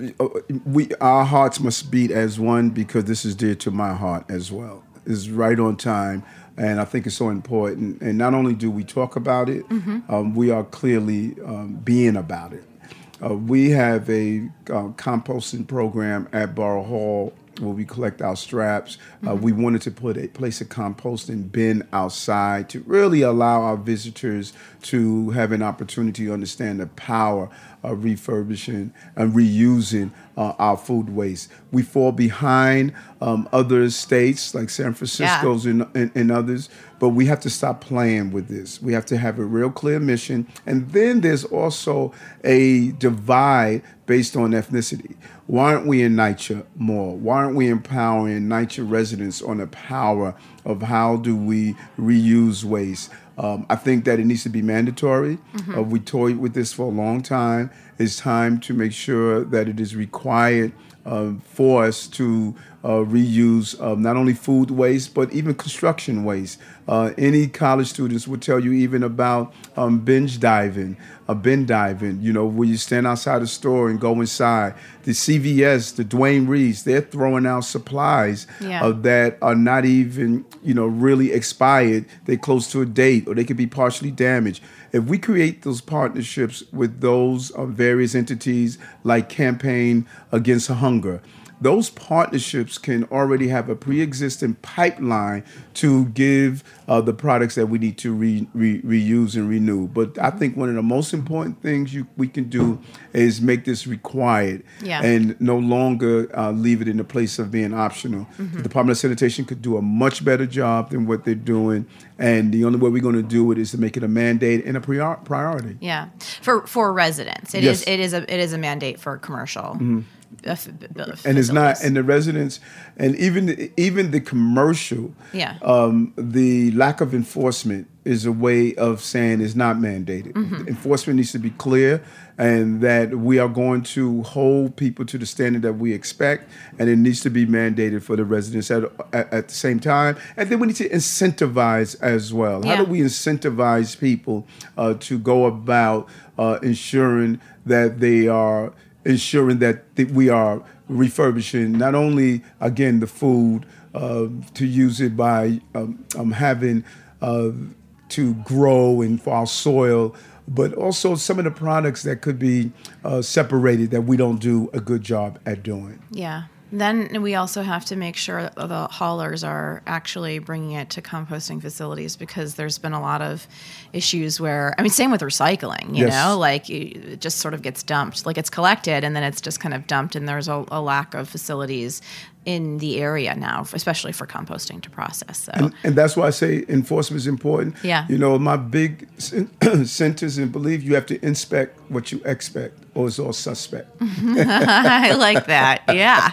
Um, we, our hearts must beat as one, because this is dear to my heart as well. It's right on time. And I think it's so important. And not only do we talk about it, mm-hmm. um, we are clearly um, being about it. Uh, we have a uh, composting program at Borough Hall where we collect our straps. Uh, mm-hmm. We wanted to put a place a composting bin outside to really allow our visitors to have an opportunity to understand the power of refurbishing and reusing uh, our food waste. We fall behind um, other states like San Francisco's yeah. and, and, and others, but we have to stop playing with this. We have to have a real clear mission. And then there's also a divide based on ethnicity. Why aren't we in NYCHA more? Why aren't we empowering NYCHA residents on the power of how do we reuse waste? Um, I think that it needs to be mandatory. Mm-hmm. Uh, we toyed with this for a long time. It's time to make sure that it is required uh, for us to uh, reuse uh, not only food waste, but even construction waste. Uh, any college students would tell you even about um, binge diving, uh, bin diving, you know, where you stand outside the store and go inside. The C V S, the Dwayne Reeds, they're throwing out supplies yeah. uh, that are not even, you know, really expired. They're close to a date, or they could be partially damaged. If we create those partnerships with those uh, various entities like Campaign Against Hunger, those partnerships can already have a pre-existing pipeline to give uh, the products that we need to re, re, reuse and renew. But I think one of the most important things you, we can do is make this required yeah. and no longer uh, leave it in the place of being optional. Mm-hmm. The Department of Sanitation could do a much better job than what they're doing, and the only way we're going to do it is to make it a mandate and a prior- priority. Yeah, for for residents, it yes. is it is a it is a mandate for commercial. Mm-hmm. F- and it's not, and the residents, and even the, even the commercial, yeah. um, the lack of enforcement is a way of saying it's not mandated. Mm-hmm. Enforcement needs to be clear, and that we are going to hold people to the standard that we expect, and it needs to be mandated for the residents at at, at the same time. And then we need to incentivize as well. Yeah. How do we incentivize people uh, to go about uh, ensuring that they are ensuring that th- we are refurbishing not only, again, the food, uh, to use it by um, um, having uh, to grow and for our soil, but also some of the products that could be uh, separated that we don't do a good job at doing. Yeah. Then we also have to make sure that the haulers are actually bringing it to composting facilities, because there's been a lot of issues where, I mean, same with recycling, you yes. know, like it just sort of gets dumped, like it's collected and then it's just kind of dumped, and there's a, a lack of facilities in the area now, especially for composting to process. So, and, and that's why I say enforcement is important. Yeah. You know, my big sentence in belief, you have to inspect what you expect, or it's all suspect. I like that. Yeah.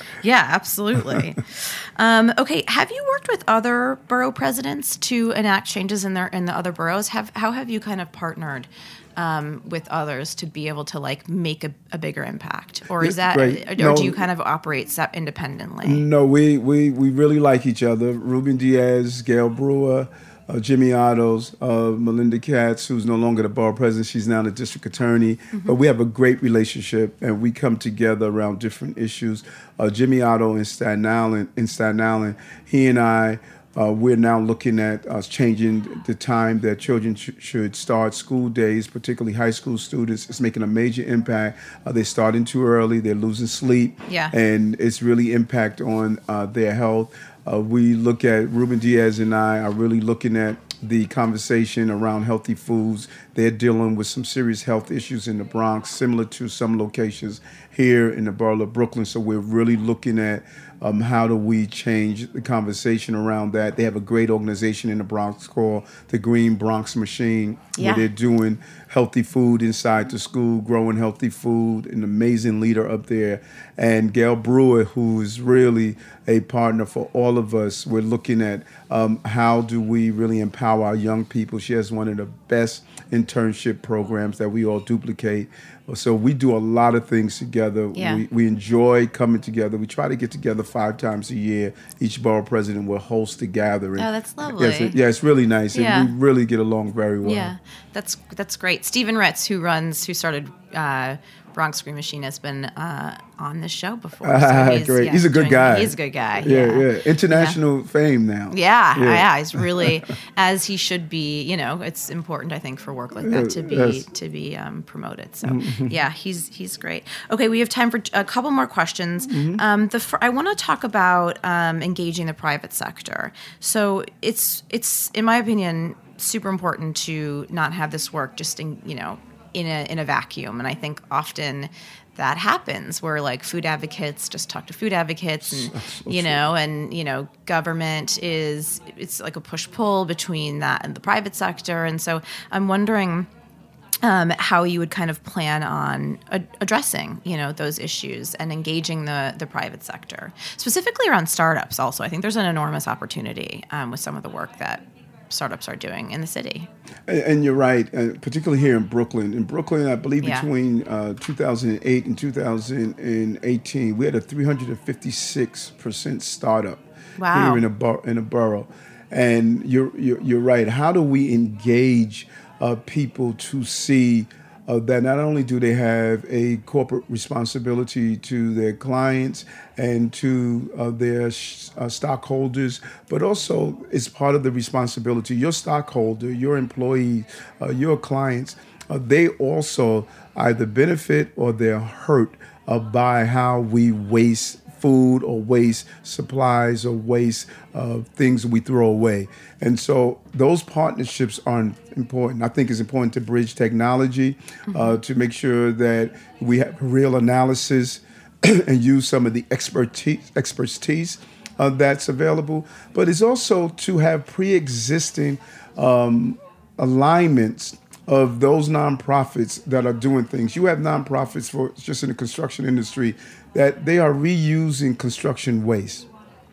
Yeah, absolutely. um, okay, have you worked with other borough presidents to enact changes in their in the other boroughs? Have how have you kind of partnered um, with others to be able to like make a, a bigger impact, or is that, right. or no, do you kind of operate sep- independently? No, we, we we really like each other. Ruben Diaz, Gail Brewer, uh, Jimmy Ottos, uh, Melinda Katz, who's no longer the borough president. She's now the district attorney. Mm-hmm. But we have a great relationship, and we come together around different issues. Uh, Jimmy Otto in Staten Island, in Staten Island, he and I. Uh, we're now looking at uh, changing the time that children sh- should start school days, particularly high school students. It's making a major impact. Uh, they're starting too early. They're losing sleep. Yeah. And it's really impact on uh, their health. Uh, we look at, Ruben Diaz and I are really looking at the conversation around healthy foods. They're dealing with some serious health issues in the Bronx, similar to some locations here in the borough of Brooklyn. So we're really looking at um, how do we change the conversation around that. They have a great organization in the Bronx called the Green Bronx Machine, yeah. where they're doing healthy food inside the school, growing healthy food, an amazing leader up there. And Gail Brewer, who is really a partner for all of us, we're looking at um, how do we really empower our young people. She has one of the best internship programs that we all duplicate. So we do a lot of things together. Yeah. We, we enjoy coming together. We try to get together five times a year. Each borough president will host a gathering. Oh, that's lovely. Yes, it, yeah, it's really nice. Yeah. And we really get along very well. Yeah, that's that's great. Stephen Ritz, who runs, who started uh, Bronx Green Machine, has been uh, on this show before. So Ah, he's, great. yeah, He's a good doing- guy. He's a good guy. Yeah, Yeah, yeah. International yeah. fame now. Yeah, Yeah. yeah, he's really, as he should be. You know, it's important, I think, for work like that to be Yes. to be um, promoted. So, yeah, he's he's great. Okay, we have time for a couple more questions. Mm-hmm. Um, the fir- I want to talk about um, engaging the private sector. So it's it's in my opinion super important to not have this work just in you know in a in a vacuum, and I think often that happens where like food advocates just talk to food advocates and so you true. know and you know government is it's like a push pull between that and the private sector. And so I'm wondering um, how you would kind of plan on ad- addressing you know those issues and engaging the the private sector, specifically around startups. Also, I think there's an enormous opportunity um, with some of the work that startups are doing in the city. And, and you're right, uh, particularly here in Brooklyn. In Brooklyn, I believe Yeah. between uh, two thousand eight and two thousand eighteen, we had a three hundred fifty-six percent startup Wow. here in a bor- in a borough. And you're, you're you're right. How do we engage uh, people to see uh, that not only do they have a corporate responsibility to their clients and to uh, their sh- uh, stockholders, but also it's part of the responsibility. Your stockholder, your employee, uh, your clients, uh, they also either benefit or they're hurt uh, by how we waste food or waste supplies or waste uh, things we throw away. And so those partnerships are important. I think it's important to bridge technology, mm-hmm. uh, to make sure that we have real analysis and use some of the expertise, expertise uh, that's available. But it's also to have pre-existing um, alignments of those nonprofits that are doing things. You have nonprofits for just in the construction industry that they are reusing construction waste.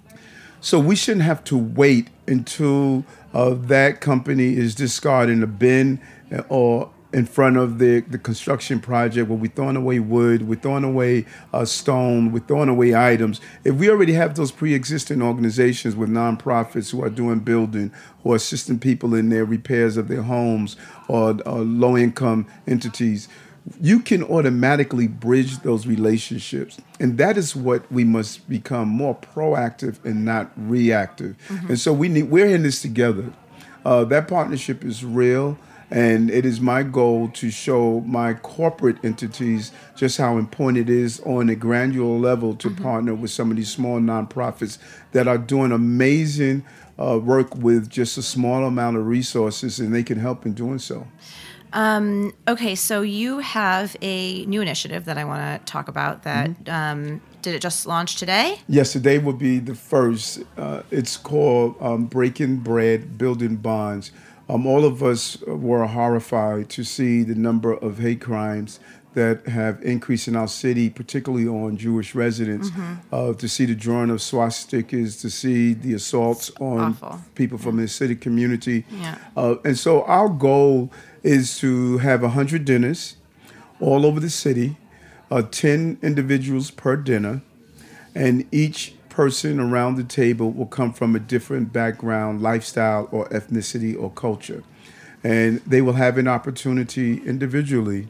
So we shouldn't have to wait until uh, that company is discarded in a bin or in front of the, the construction project where we're throwing away wood, we're throwing away uh, stone, we're throwing away items. If we already have those pre-existing organizations with nonprofits who are doing building, who are assisting people in their repairs of their homes or, or low-income entities, you can automatically bridge those relationships. And that is what we must become more proactive and not reactive. Mm-hmm. And so we need, we're in this together. Uh, that partnership is real. And it is my goal to show my corporate entities just how important it is on a granular level to mm-hmm. partner with some of these small nonprofits that are doing amazing uh, work with just a small amount of resources, and they can help in doing so. Um, okay, so you have a new initiative that I want to talk about that mm-hmm. um, did it just launch today? Yes, today will be the first. Uh, it's called um, Breaking Bread, Building Bonds. Um, all of us were horrified to see the number of hate crimes that have increased in our city, particularly on Jewish residents, Mm-hmm. uh, to see the drawing of swastikas, to see the assaults on awful. people from the city community. Yeah. Uh, and so our goal is to have one hundred dinners all over the city, uh, ten individuals per dinner, and each person around the table will come from a different background, lifestyle, or ethnicity or culture. And they will have an opportunity individually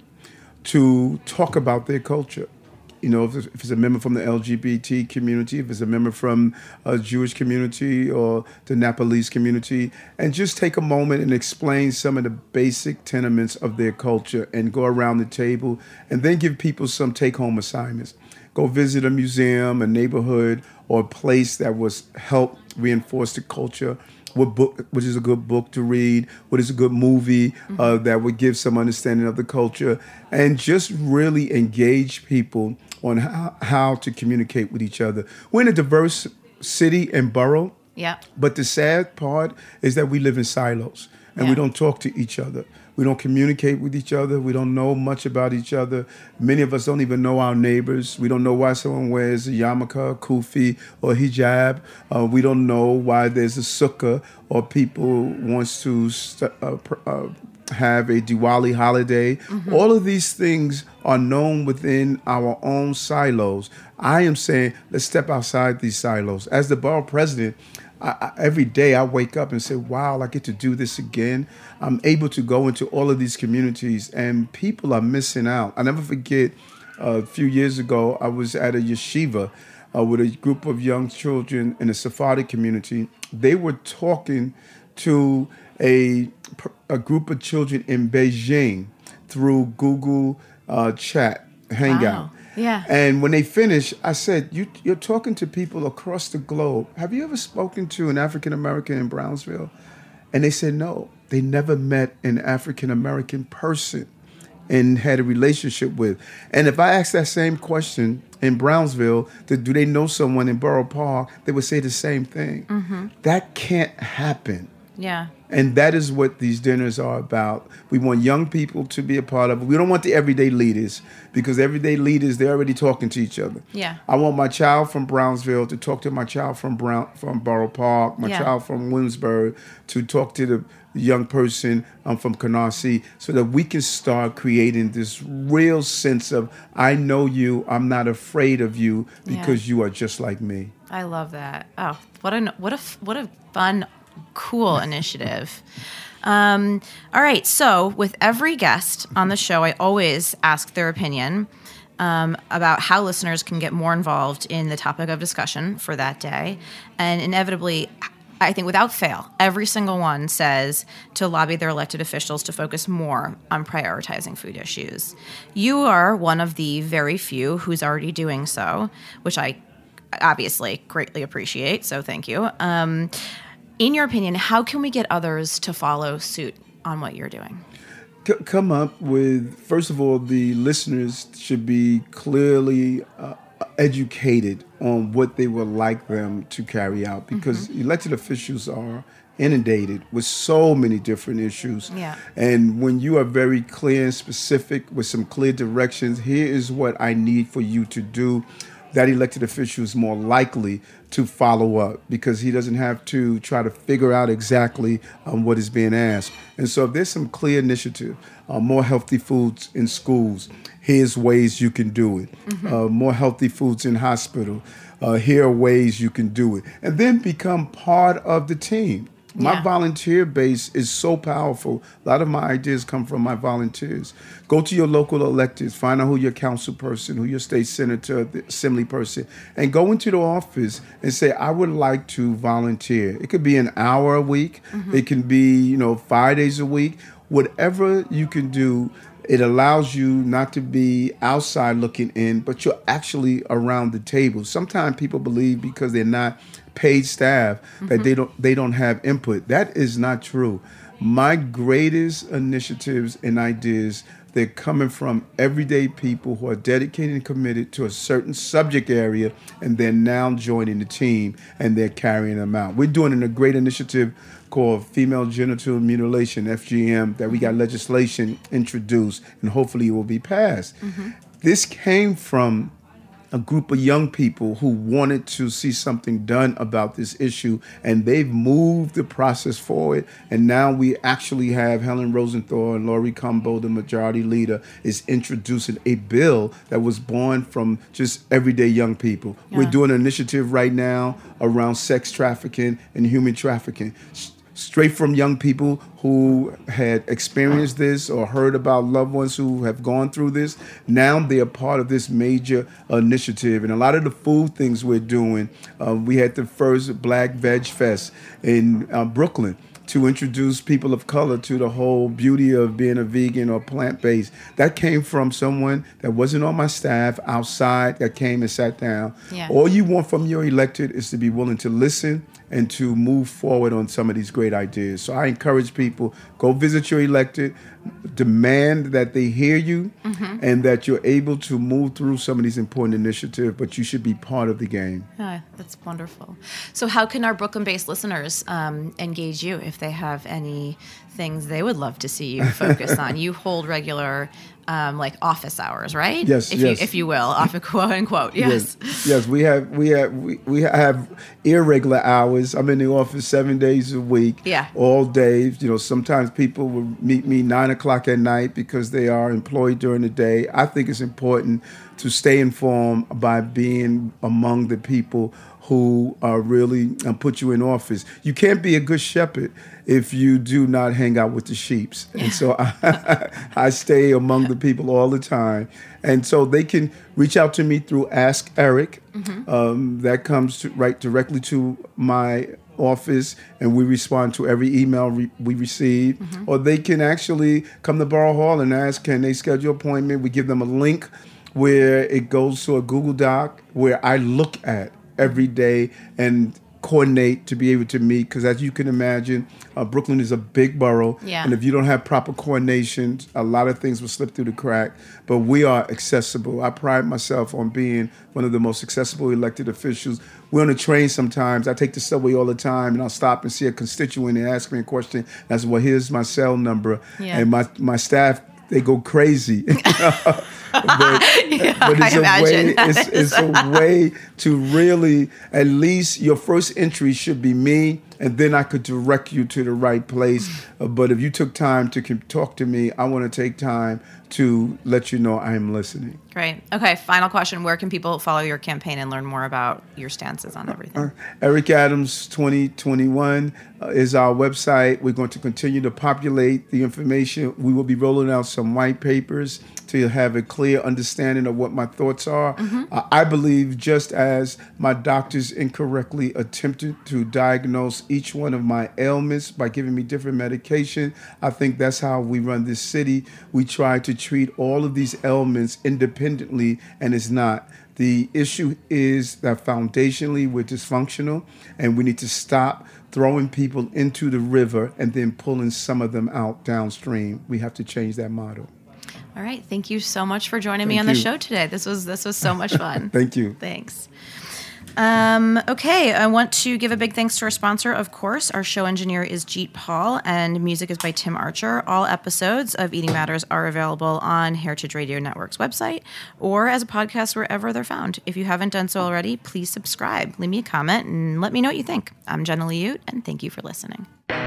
to talk about their culture. You know, if it's, if it's a member from the L G B T community, if it's a member from a Jewish community or the Nepalese community, and just take a moment and explain some of the basic tenements of their culture and go around the table and then give people some take-home assignments. Go visit a museum, a neighborhood, or a place that was help reinforce the culture. What book, which is a good book to read? What is a good movie Mm-hmm. uh, that would give some understanding of the culture? And just really engage people on how, how to communicate with each other. We're in a diverse city and borough, Yeah. but the sad part is that we live in silos and Yeah. we don't talk to each other. We don't communicate with each other. We don't know much about each other. Many of us don't even know our neighbors. We don't know why someone wears a yarmulke, kufi, or hijab. Uh, we don't know why there's a sukkah or people wants to st- uh, pr- uh, have a Diwali holiday. Mm-hmm. All of these things are known within our own silos. I am saying, let's step outside these silos. As the borough president, I, I, every day I wake up and say, wow, I get to do this again. I'm able to go into all of these communities and people are missing out. I never forget, uh, a few years ago, I was at a yeshiva uh, with a group of young children in a Sephardic community. They were talking to a, a group of children in Beijing through Google uh, Chat, Hangout. Wow. Yeah. And when they finished, I said, you, you're talking to people across the globe. Have you ever spoken to an African-American in Brownsville? And they said, no, they never met an African-American person and had a relationship with. And if I asked that same question in Brownsville, to, do they know someone in Borough Park, they would say the same thing. Mm-hmm. That can't happen. Yeah. And that is what these dinners are about. We want young people to be a part of it. We don't want the everyday leaders, because everyday leaders, they're already talking to each other. Yeah. I want my child from Brownsville to talk to my child from Brown from Borough Park, my Yeah. child from Williamsburg to talk to the young person um, from Canarsie, so that we can start creating this real sense of, I know you, I'm not afraid of you, because Yeah. you are just like me. I love that. Oh, what a what a what a fun, cool initiative. Um, all right, so with every guest on the show, I always ask their opinion um, about how listeners can get more involved in the topic of discussion for that day, and inevitably, I think without fail, every single one says to lobby their elected officials to focus more on prioritizing food issues. You are one of the very few who's already doing so, which I obviously greatly appreciate, so thank you. Um, in your opinion, how can we get others to follow suit on what you're doing? C- come up with, first of all, the listeners should be clearly uh, educated on what they would like them to carry out, because mm-hmm. elected officials are inundated with so many different issues. Yeah. And when you are very clear and specific with some clear directions, here is what I need for you to do, that elected official is more likely to follow up, because he doesn't have to try to figure out exactly um, what is being asked. And so if there's some clear initiative, uh, more healthy foods in schools, here's ways you can do it. Mm-hmm. Uh, more healthy foods in hospital, uh, here are ways you can do it. And then become part of the team. My Yeah. volunteer base is so powerful. A lot of my ideas come from my volunteers. Go to your local electeds, find out who your council person, who your state senator, the assembly person, and go into the office and say, I would like to volunteer. It could be an hour a week. Mm-hmm. It can be, you know, five days a week. Whatever you can do, it allows you not to be outside looking in, but you're actually around the table. Sometimes people believe because they're not paid staff mm-hmm. that they don't they don't have input. That is not true. My greatest initiatives and ideas They're coming from everyday people who are dedicated and committed to a certain subject area, and they're now joining the team, and they're carrying them out. We're doing a great initiative called Female Genital Mutilation, F G M, that we got legislation introduced, and hopefully it will be passed. Mm-hmm. This came from a group of young people who wanted to see something done about this issue, and they've moved the process forward. And now we actually have Helen Rosenthal and Laurie Cumbo, the majority leader, is introducing a bill that was born from just everyday young people. Yeah. We're doing an initiative right now around sex trafficking and human trafficking, straight from young people who had experienced this or heard about loved ones who have gone through this. Now they are part of this major initiative. And a lot of the food things we're doing, uh, we had the first Black Veg Fest in uh, Brooklyn to introduce people of color to the whole beauty of being a vegan or plant-based. That came from someone that wasn't on my staff outside that came and sat down. Yeah. All you want from your elected is to be willing to listen and to move forward on some of these great ideas. So I encourage people, go visit your elected, demand that they hear you, mm-hmm. and that you're able to move through some of these important initiatives, but you should be part of the game. Yeah, that's wonderful. So how can our Brooklyn-based listeners um, engage you if they have any things they would love to see you focus on? You hold regular Um, like office hours, right? Yes, if yes. You, if you will, off quote unquote. Yes. yes, yes. We have we have we, we have irregular hours. I'm in the office seven days a week. Yeah. All day. You know, sometimes people will meet me nine o'clock at night because they are employed during the day. I think it's important to stay informed by being among the people who are really um, put you in office. You can't be a good shepherd if you do not hang out with the sheeps. Yeah. And so I, I stay among the people all the time. And so they can reach out to me through Ask Eric. Mm-hmm. Um, that comes to, right directly to my office, and we respond to every email re- we receive. Mm-hmm. Or they can actually come to Borough Hall and ask, can they schedule an appointment? We give them a link where it goes to a Google Doc where I look at every day and coordinate to be able to meet, because as you can imagine, uh, Brooklyn is a big borough, yeah. and if you don't have proper coordination, a lot of things will slip through the crack. But we are accessible. I pride myself on being one of the most accessible elected officials. We're on a train sometimes. I take the subway all the time, and I'll stop and see a constituent and ask me a question. That's, well, here's my cell number. Yeah. And my, my staff, they go crazy. But, yeah, but it's I a imagine. way it's, it's a way to really, at least your first entry should be me, and then I could direct you to the right place. Uh, but if you took time to com- talk to me, I want to take time to let you know I am listening. Great. Okay, final question. Where can people follow your campaign and learn more about your stances on everything? Uh, Eric Adams twenty twenty-one uh, is our website. We're going to continue to populate the information. We will be rolling out some white papers to have a clear understanding of what my thoughts are. Mm-hmm. Uh, I believe just as my doctors incorrectly attempted to diagnose each one of my ailments by giving me different medication, I think that's how we run this city. We try to treat all of these ailments independently, and it's not. The issue is that foundationally we're dysfunctional, and we need to stop throwing people into the river and then pulling some of them out downstream. We have to change that model. All right. Thank you so much for joining Thank me on the you. show today. This was this was so much fun. Thank you. Thanks. Um, okay, I want to give a big thanks to our sponsor, of course. Our show engineer is Jeet Paul, and music is by Tim Archer. All episodes of Eating Matters are available on Heritage Radio Network's website or as a podcast wherever they're found. If you haven't done so already, please subscribe, leave me a comment, and let me know what you think. I'm Jenna Liut, and thank you for listening.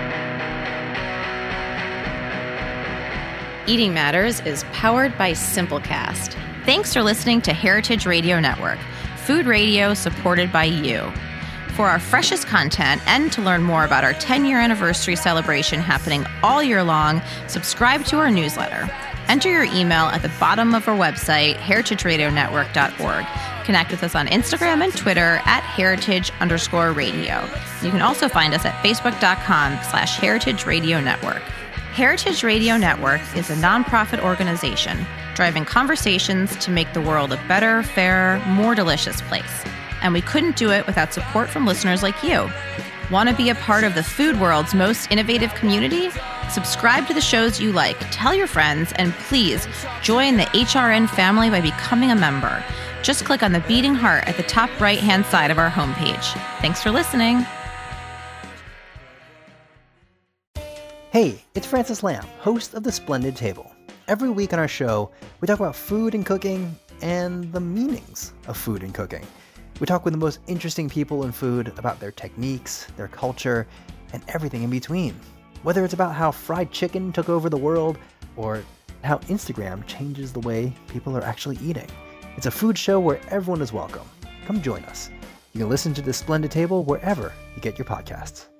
Eating Matters is powered by Simplecast. Thanks for listening to Heritage Radio Network, food radio supported by you. For our freshest content and to learn more about our ten-year anniversary celebration happening all year long, subscribe to our newsletter. Enter your email at the bottom of our website, heritage radio network dot org. Connect with us on Instagram and Twitter at heritage underscore radio. You can also find us at facebook.com slash heritage radio network. Heritage Radio Network is a nonprofit organization driving conversations to make the world a better, fairer, more delicious place. And we couldn't do it without support from listeners like you. Want to be a part of the food world's most innovative community? Subscribe to the shows you like, tell your friends, and please join the H R N family by becoming a member. Just click on the beating heart at the top right-hand side of our homepage. Thanks for listening. Hey, it's Francis Lamb, host of The Splendid Table. Every week on our show, we talk about food and cooking and the meanings of food and cooking. We talk with the most interesting people in food about their techniques, their culture, and everything in between. Whether it's about how fried chicken took over the world or how Instagram changes the way people are actually eating. It's a food show where everyone is welcome. Come join us. You can listen to The Splendid Table wherever you get your podcasts.